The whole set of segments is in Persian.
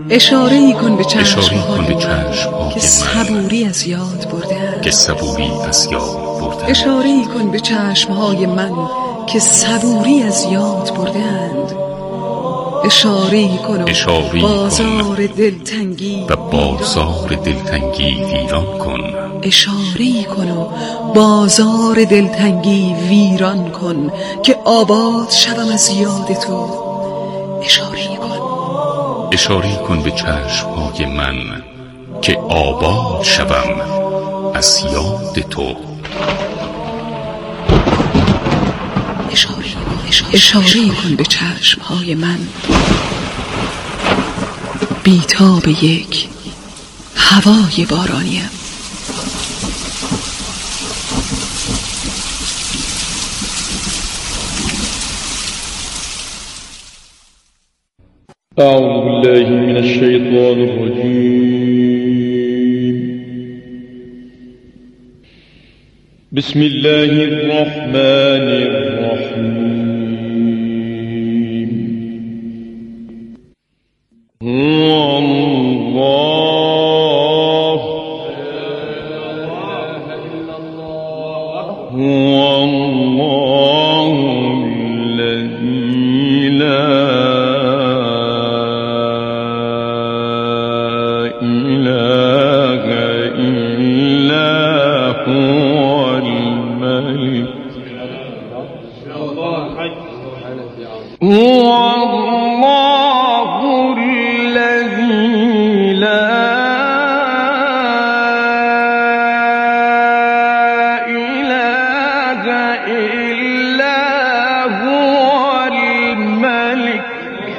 اشاره‌ای کن به چشم‌های که صبوری از یاد برده‌اند. اشاره‌ای کن به چشم‌های من که صبوری از یاد برده‌اند. اشاره‌ای کن و بازار دلتنگی ویران کن. اشاره‌ای کن و بازار دلتنگی ویران کن که آباد شوم از یاد تو. اشاره‌ای کن به چشم‌های من که آباد شوم از یاد تو. اشاره‌ای کن به چشم‌های من بی‌تاب یک هوای بارانیم. أعوذ بالله من الشيطان الرجيم. بسم الله الرحمن الرحيم. هو الله الذي لا إله إلا هو الملك. هو الله الذي لا إله إلا هو الملك.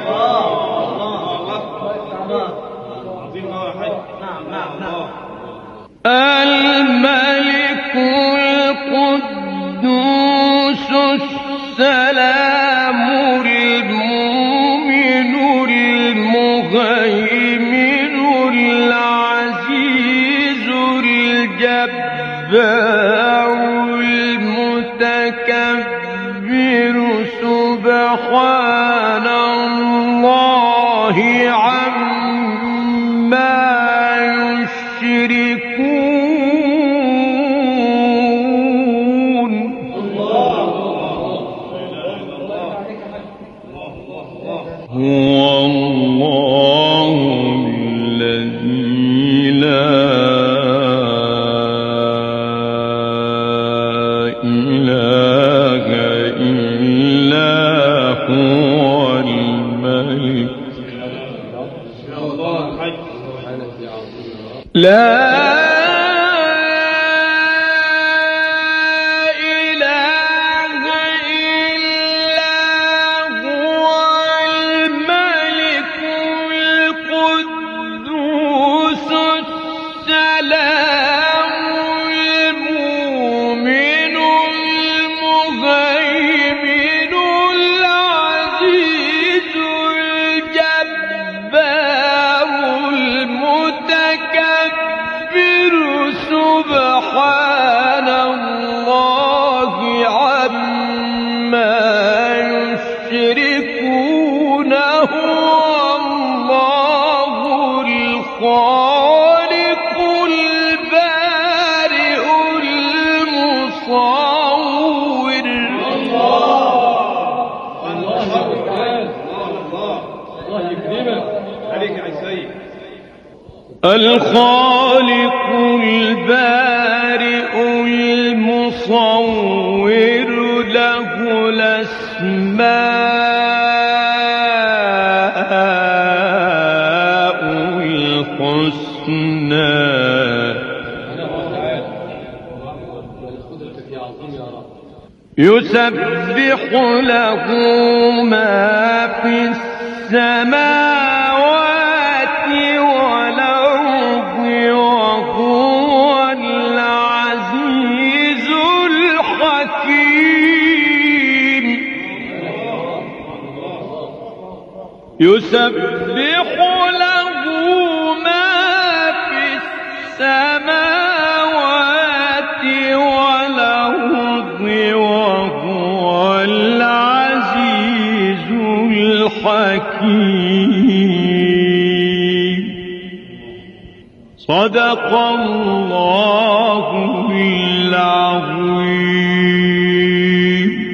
الملك القدوس السلام المؤمن المهيمن العزيز الجبار المتكبر سبحان الله عما يشركون. هو الله الذي لا إله إلا هو الملك. لا سبحان الله عما يشركون. هو الله الخالق البارئ المصور. الله يكرمك عليك يا سيد. الخالق البارئ المصور له الأسماء الحسنى. يسبح له ما في السماوات والأرض وهو العزيز الحكيم. يسبح له ما في السماوات والأرض وهو العزيز الحكيم. صدق الله العظیم.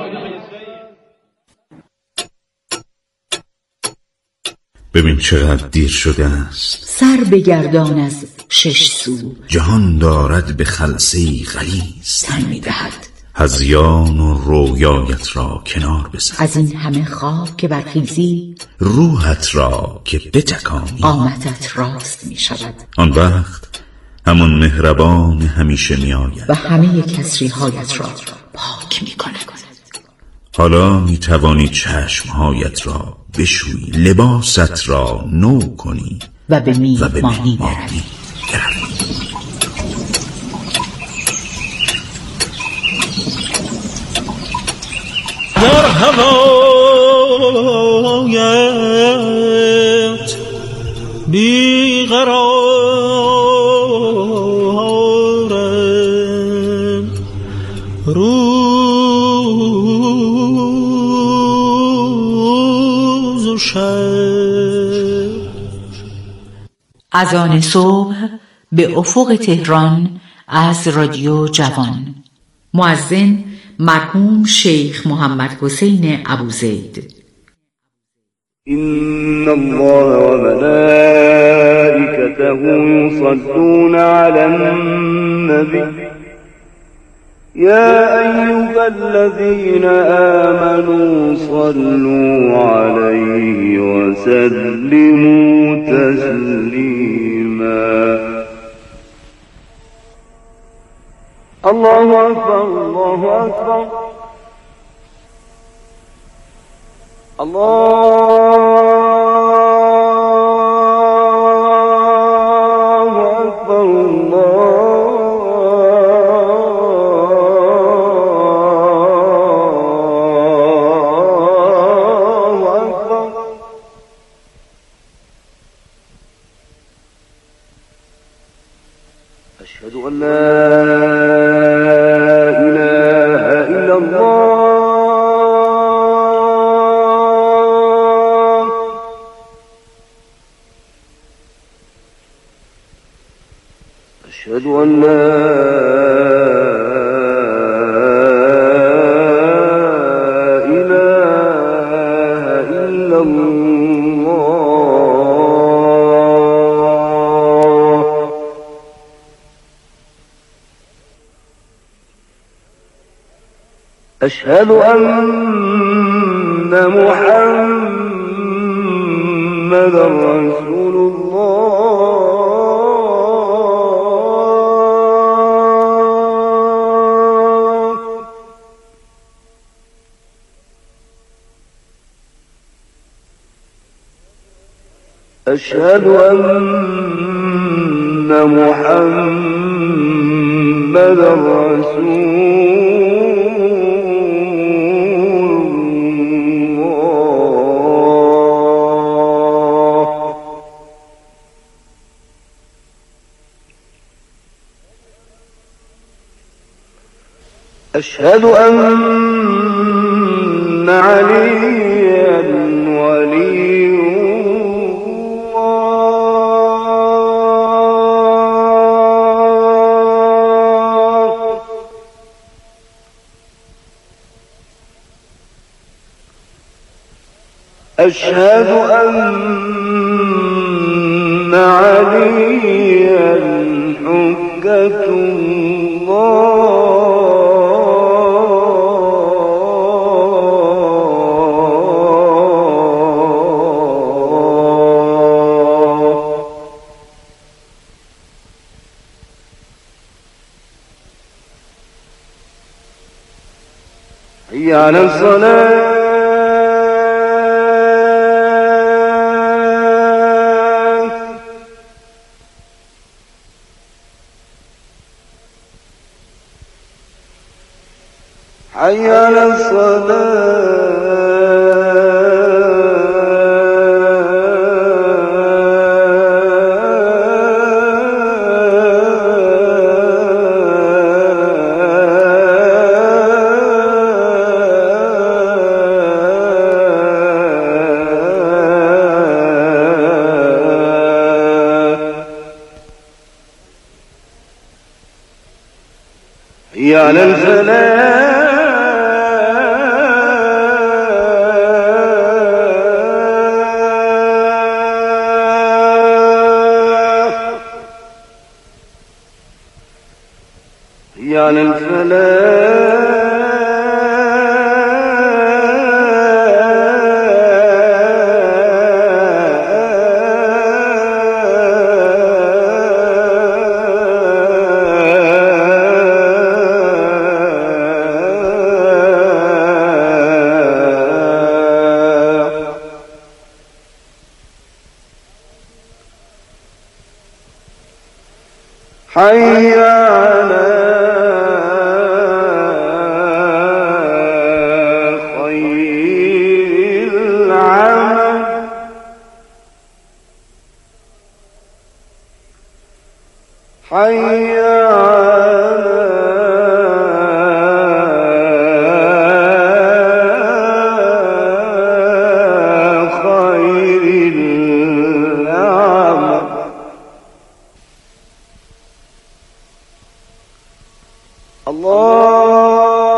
ببین چقدر دیر شده است. سر بگردان از شش سو، جهان دارد به خلسه‌ای غلیظ تن می‌دهد. هذیان و رویایت را کنار بزن. از این همه خواب که برخیزی، روحت را که بتکانی، قامتت راست می‌شود. آن وقت همون مهربان همیشه می‌آید و همه کسری‌هایت را پاک می‌کند. حالا می‌توانی چشمهایت را بشویی، لباست را نو کنی و به میهمانی بروی. در هوایت بیقرارم، روز و شب. اذان صبح به افق تهران از رادیو جوان. مؤذن مرحوم شیخ محمد حسین ابوزید. إن الله وملائكته يصلون على النبي يا أيها الذين آمنوا صلوا عليه وسلموا تسليما. الله أكبر الله أكبر الله أكبر الله أكبر. أشهد أن لا إله إلا الله. أشهد أن لا إله إلا الله. أشهد أن محمدا رسول الله. أشهد أن محمدا رسول أشهد أن عليا ولي الله. أشهد أن عليا حجة الله. حي على الصلاة. حي على الصلاة. حي على الفلاح حي على الفلاح حي على خير العمل حي على خير العمل الله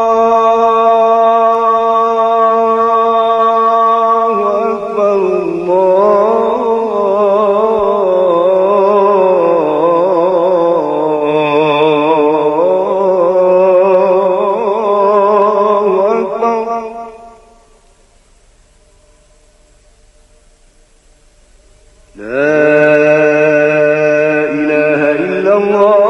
أكبر الله أكبر لا إله إلا الله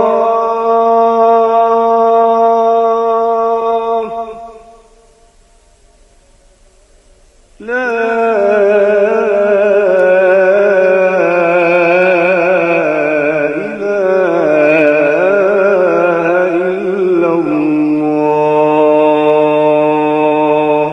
لا إله إلا الله.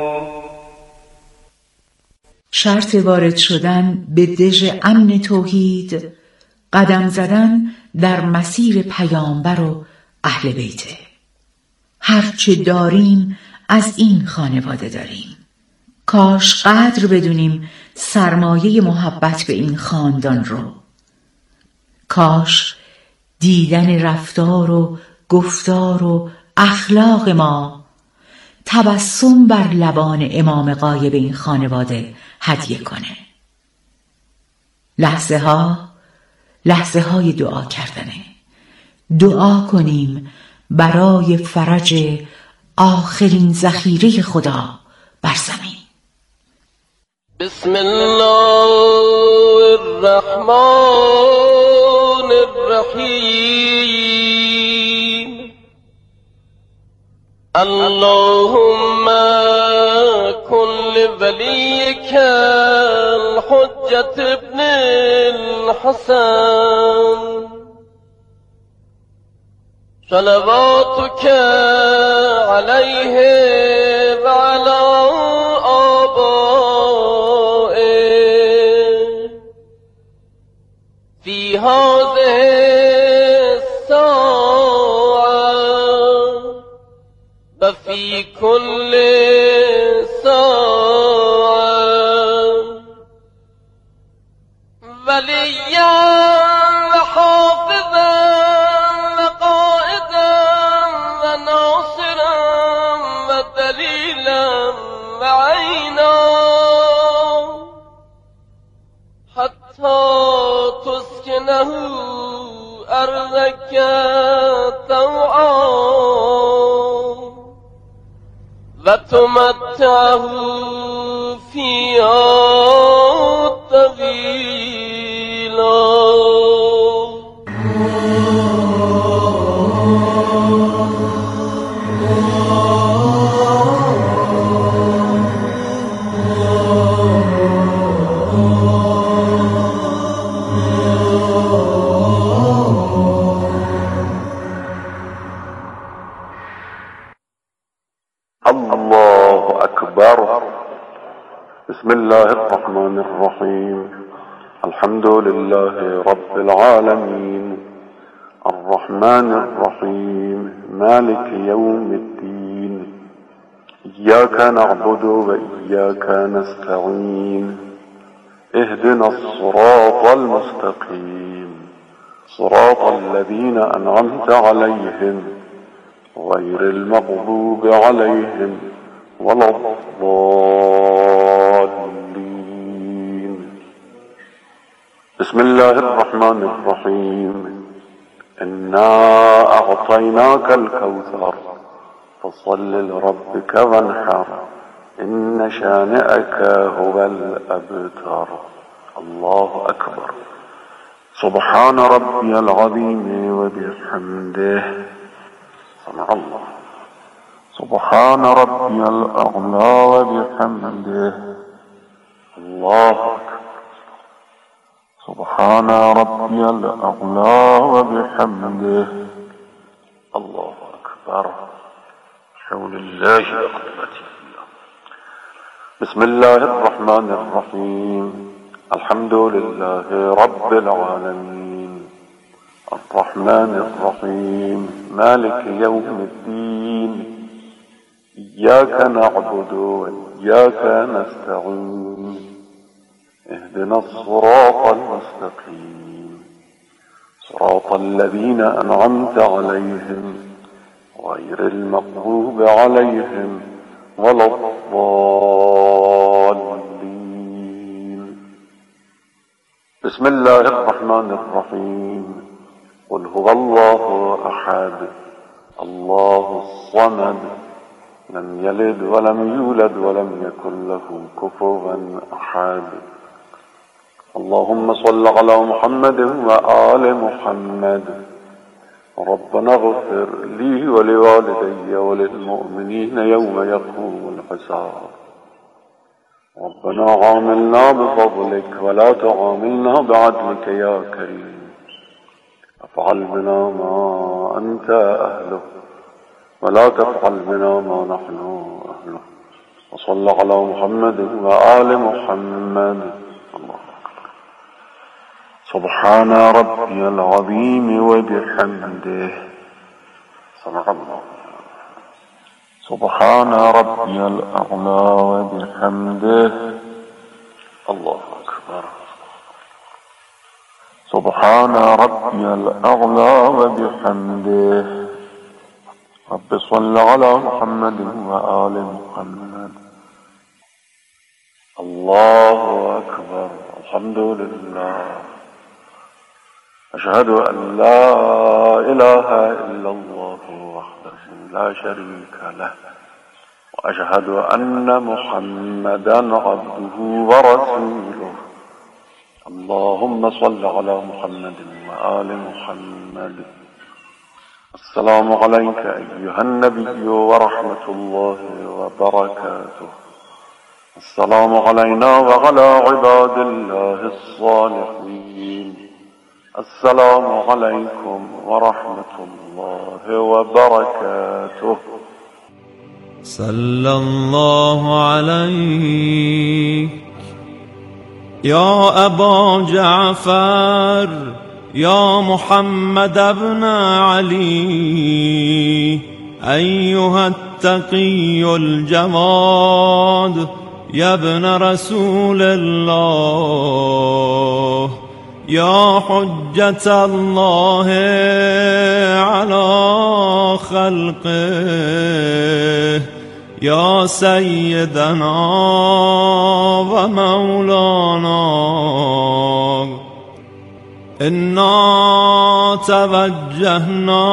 شرط وارد شدن به دژ امن توحید قدم زدن در مسیر پیامبر و اهل بیته. هرچه داریم از این خانواده داریم. کاش قدر بدونیم سرمایه محبت به این خاندان رو. کاش دیدن رفتار و گفتار و اخلاق ما تبسم بر لبان امام غایب این خانواده هدیه کنه. لحظه های دعا کردنه. دعا کنیم برای فرج آخرین ذخیره خدا بر زمین. بسم الله الرحمن الرحیم. اللهم کن لولیک الحجة ابن الحسن صلواتك عليه وعلى آبائه في هذه الساعة وفي كل ساعة وليا وحافظا وقائدا وناصرا ودليلا وعينا حتى تسكنه أرضك طوعا وتمتعه فيها طويلا. الله أكبر. بسم الله الرحمن الرحيم. الحمد لله رب العالمين الرحمن الرحيم مالك يوم الدين إياك نعبد وإياك نستعين اهدنا الصراط المستقيم صراط الذين أنعمت عليهم غير المغضوب عليهم ولا الضالين. بسم الله الرحمن الرحيم. إنا أعطيناك الكوثر فصل لربك وانحر إن شانئك هو الأبتر. الله أكبر. سبحان ربي العظيم وبحمده. سمع الله. سبحان ربي الأعلى وبحمده. الله أكبر. سبحان ربي الأعلى وبحمده. الله أكبر. حول الله وقوته. بسم الله الرحمن الرحيم. الحمد لله رب العالمين الرحمن الرحيم مالك يوم الدين إياك نعبد وإياك نستعين اهدنا الصراط المستقيم صراط الذين أنعمت عليهم غير المغضوب عليهم ولا الضالين. بسم الله الرحمن الرحيم. قل هو الله أحد الله الصمد لم يلد ولم يولد ولم يكن له كفوا أحد. اللهم صل على محمد وآل محمد. ربنا اغفر لي ولوالدي وللمؤمنين يوم يقوم الحساب. ربنا عاملنا بفضلك ولا تعاملنا بعدلك يا كريم. افعل بنا ما أنت أهله ولا تفعل بنا ما نحن أهله. وصل على محمد وآل محمد. الله أكبر. سبحان ربي العظيم وبحمده. سمع الله. سبحان ربي الأعلى وبحمده. الله أكبر. سبحان ربي الأعلى وبحمده. رب صل على محمد وآل محمد. الله أكبر. الحمد لله. أشهد أن لا إله إلا الله وحده لا شريك له وأشهد أن محمدا عبده ورسوله. اللهم صل على محمد وآل محمد. السلام عليك أيها النبي ورحمة الله وبركاته. السلام علينا وعلى عباد الله الصالحين. السلام عليكم ورحمة الله وبركاته. صلى الله عليك يا أبا جعفر يا محمد بن علي أيها التقي الجواد يا ابن رسول الله يا حجة الله على خلقه يا سيدنا ومولانا. إنا توجهنا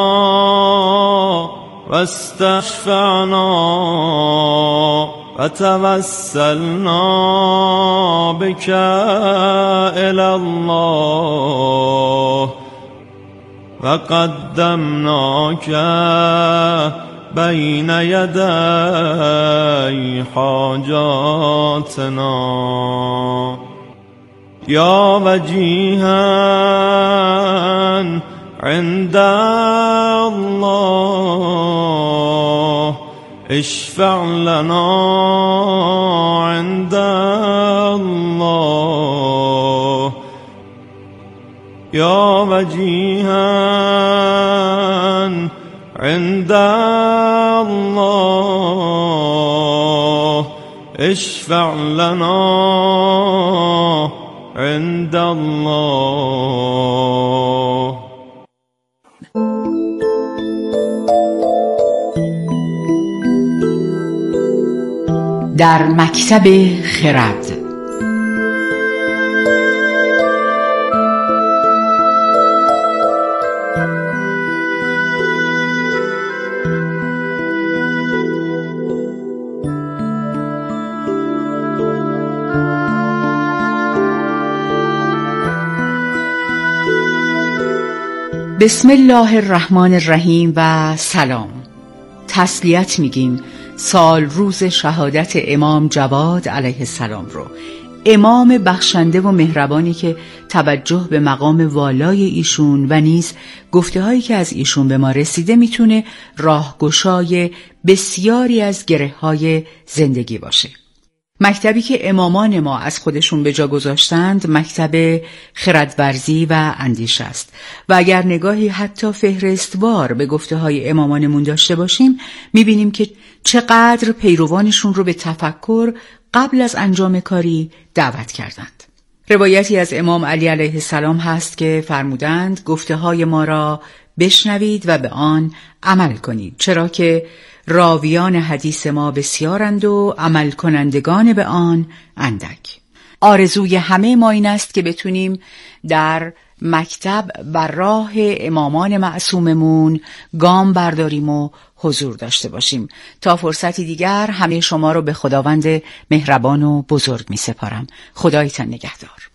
واستشفعنا وتوسلنا بك إلى الله وقدمناك بين يدي حاجاتنا يا وجيها عند الله اشفع لنا عند الله يا وجيها عند الله اشفع لنا عند الله. در مکتب خرد. بسم الله الرحمن الرحیم و سلام. تسلیت میگیم سال روز شهادت امام جواد علیه السلام رو، امام بخشنده و مهربانی که توجه به مقام والای ایشون و نیز گفته هایی که از ایشون به ما رسیده میتونه راهگشای بسیاری از گره های زندگی باشه. مکتبی که امامان ما از خودشون به جا گذاشتند مکتب خردورزی و اندیشه است و اگر نگاهی حتی فهرستوار به گفته های امامانمون داشته باشیم میبینیم که چقدر پیروانشون رو به تفکر قبل از انجام کاری دعوت کردند. روایتی از امام علی علیه السلام هست که فرمودند گفته های ما را بشنوید و به آن عمل کنید، چرا که راویان حدیث ما بسیارند و عمل کنندگان به آن اندک. آرزوی همه ما این است که بتونیم در مکتب و راه امامان معصوممون گام برداریم و حضور داشته باشیم. تا فرصتی دیگر همه شما رو به خداوند مهربان و بزرگ می سپارم. خدایتان نگهدار.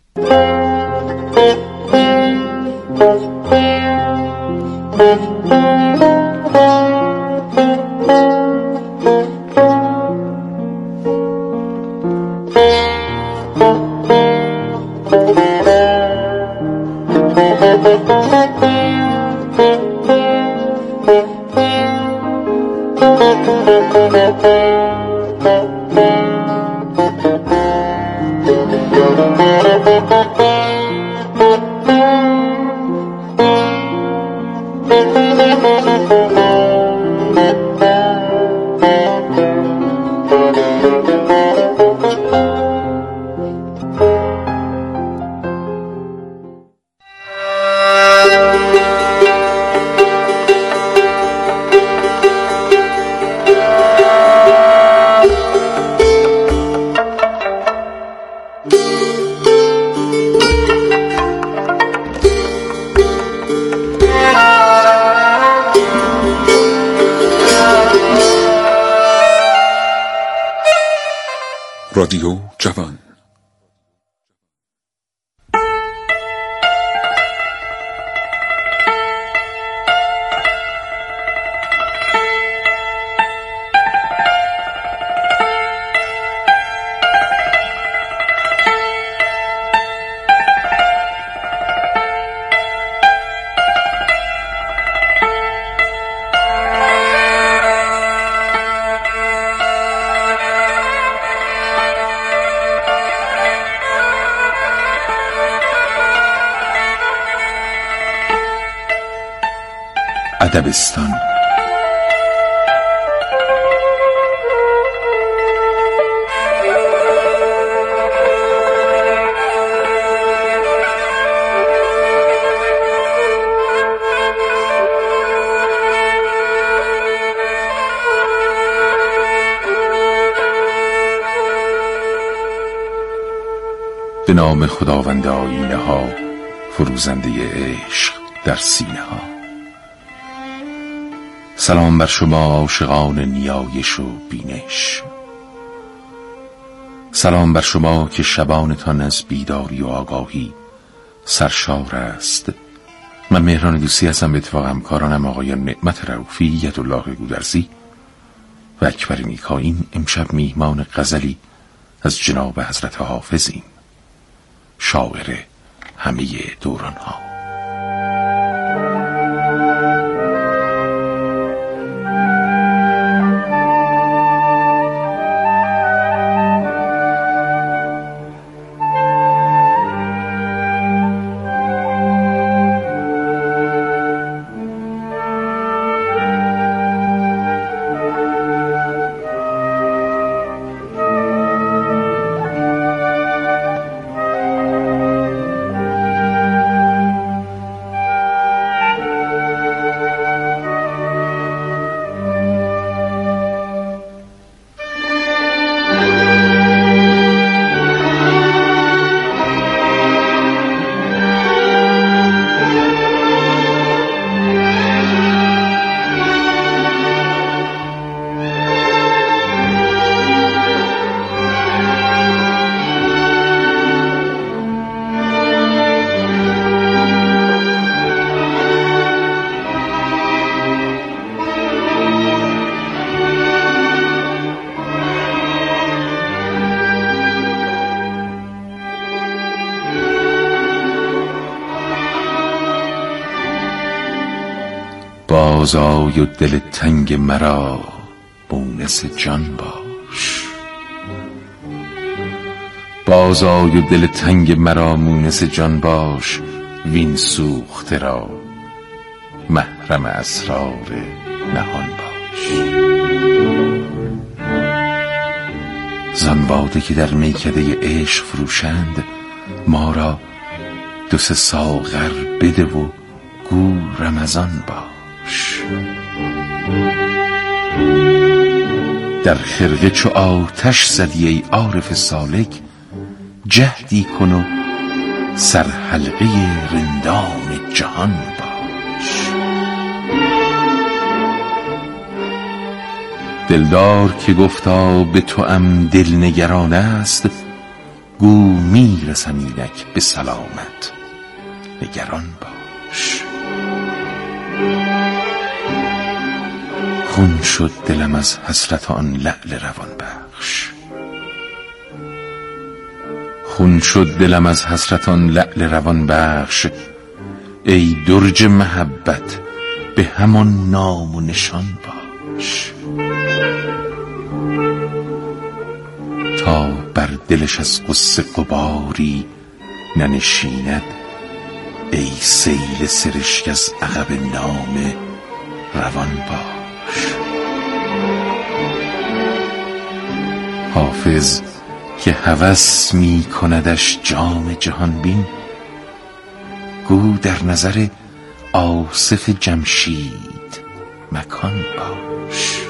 رادیو جوان. ادبستان. به نام خداوند آیینه ها، فروزنده عشق در سینه ها. سلام بر شما عاشقان نیایش و بینش. سلام بر شما که شبانتان از بیداری و آگاهی سرشار است. من مهران دوستی هستم، به اتفاق همکارانم آقایان نعمت رؤوفی، یدالله گودرزی و اکبر نیکاین. امشب میهمان غزلی از جناب حضرت حافظیم، شاعر همه دوران ها. بازآی و دل تنگ مرا مونس جان باش. بازآی و دل تنگ مرا مونس جان باش، وین سوخته را محرم اسرار نهان باش. زان باده که در میکده عشق فروشند، ما را 2-3 ساغر بده و گو رمضان باش. در خرقه چو آتش زدی ای عارف سالک، جهدی کن و سرحلقه رندان جهان باش. دلدار که گفتا به توام دل نگران است، گو میرسم اینک به سلامت نگران باش. خون شد دلم از حسرت آن لعل روان بخش. خون شد دلم از حسرت آن لعل روان بخش. ای درج محبت به همان نام و نشان باش. تا بر دلش از غصه غباری ننشیند، ای سیل سرشک از عقب نامه روان باش. حافظ که هوس می کندش جام جهان بین، گو در نظر آصف جمشید مکان باش.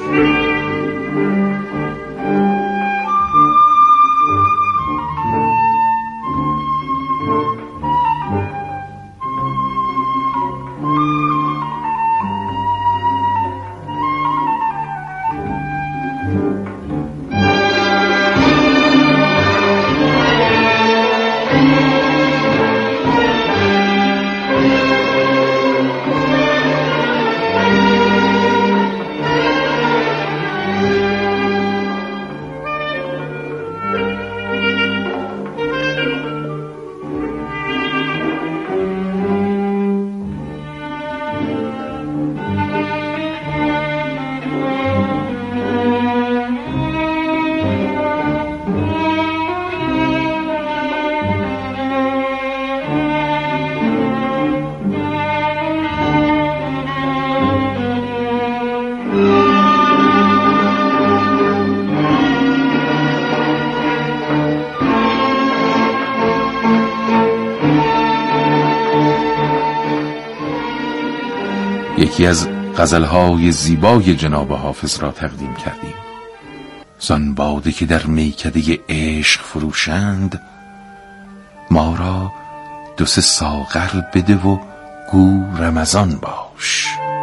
یکی از غزلهای زیبای جناب حافظ را تقدیم کردیم. زان باده که در میکده عشق فروشند، ما را 2-3 ساغر بده و گو رمضان باش.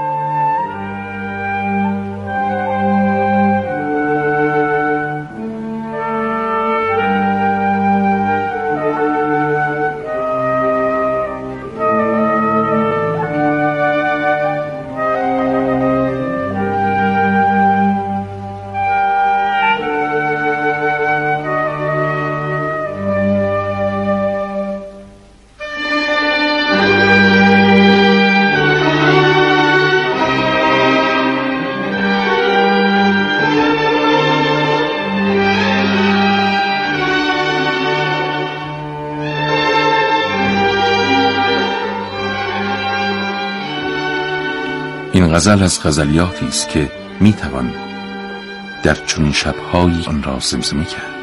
این غزل از غزلیاتی است که میتوان در چنین شب‌هایی آن را زمزمه کرد.